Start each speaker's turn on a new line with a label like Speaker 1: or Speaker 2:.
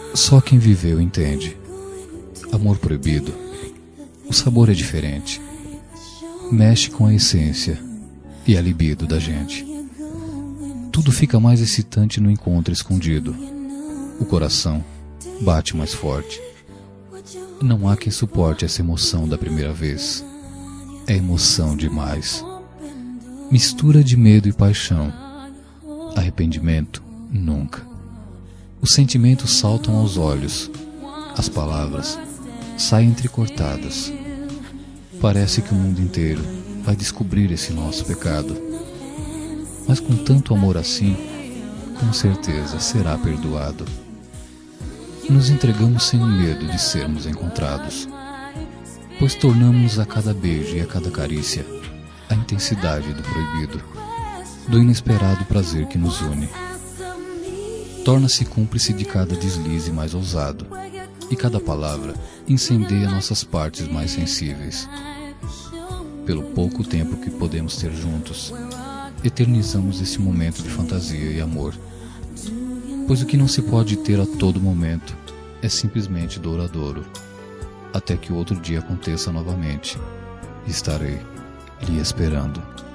Speaker 1: Só quem viveu entende. Amor proibido, o sabor é diferente. Mexe com a essência e a libido da gente. Tudo fica mais excitante no encontro escondido. O coração bate mais forte. Não há quem suporte essa emoção da primeira vez. É emoção demais. Mistura de medo e paixão. Arrependimento, nunca. Os sentimentos saltam aos olhos. As palavras saem entrecortadas. Parece que o mundo inteiro vai descobrir esse nosso pecado. Mas com tanto amor assim, com certeza será perdoado. Nos entregamos sem medo de sermos encontrados, pois tornamos a cada beijo e a cada carícia a intensidade do proibido, do inesperado prazer que nos une. Torna-se cúmplice de cada deslize mais ousado, e cada palavra incendeia nossas partes mais sensíveis. Pelo pouco tempo que podemos ter juntos, eternizamos esse momento de fantasia e amor. Pois o que não se pode ter a todo momento é simplesmente douradouro, até que o outro dia aconteça novamente. Estarei lhe esperando.